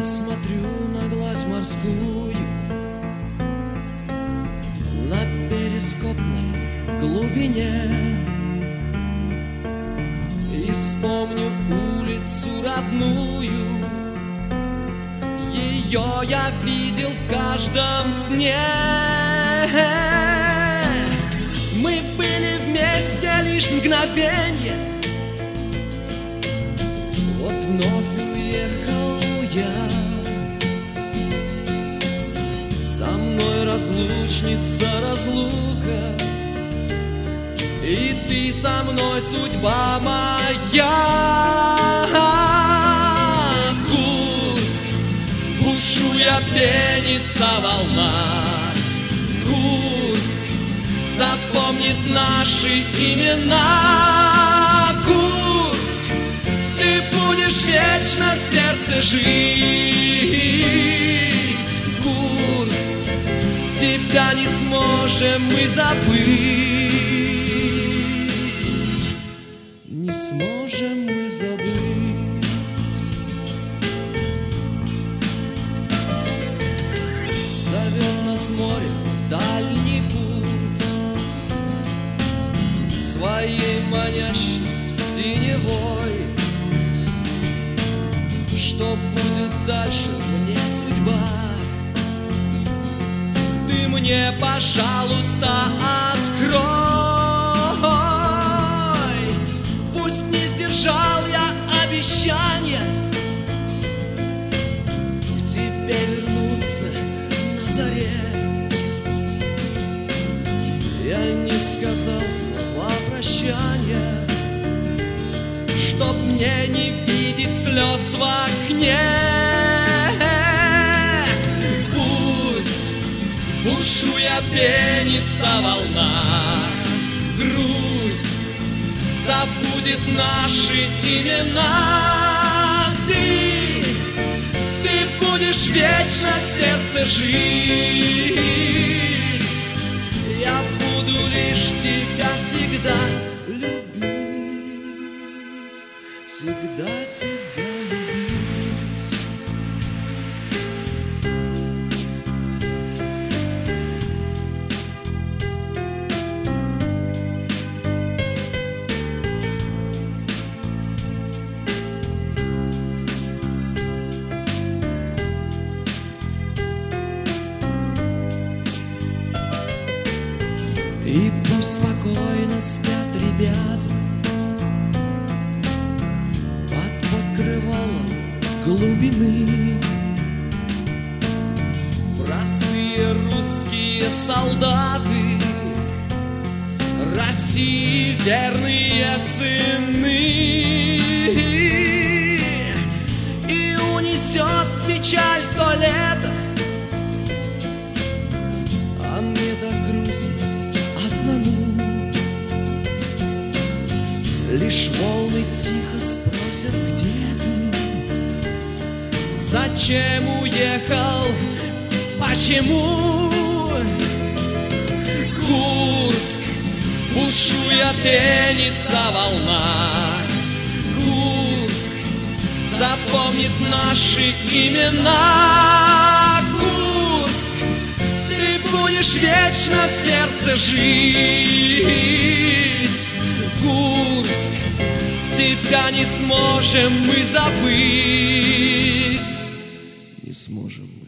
смотрю на гладь морскую, на перископной глубине, и вспомню улицу родную. Ее я видел в каждом сне. Мы были вместе лишь мгновенье. Вот вновь уехал я. Со мной разлучница, разлука, и ты со мной, судьба моя. Курск, бушуя, пенится волна. Курск запомнит наши имена. Курск, ты будешь вечно в сердце жить. Курск, тебя не сможем мы забыть. Не сможем мы забыть. Зовет нас море в дальний путь, своей манящей синевой. Что будет дальше, мне судьба. Ты мне, пожалуйста, открой. Пусть не сдержал я обещания к тебе вернуться на заре. Я не сказал слова прощания, чтоб мне не видеть слез в окне. Пусть, бушуя, пенится волна. Грусть забудет наши имена. Ты будешь вечно в сердце жить. Я буду лишь тебя всегда любить, всегда тебя любить. И пусть спокойно спят ребята под покрывалом глубины. Простые русские солдаты, России верные сыны. И унесет печаль то лето, а мне так грустно одному. Лишь волны тихо спросят, где ты, зачем уехал, почему. Курск, бушуя, пенится волна. Курск запомнит наши имена. Курск, ты будешь вечно в сердце жить. Курск, тебя не сможем мы забыть. Не сможем.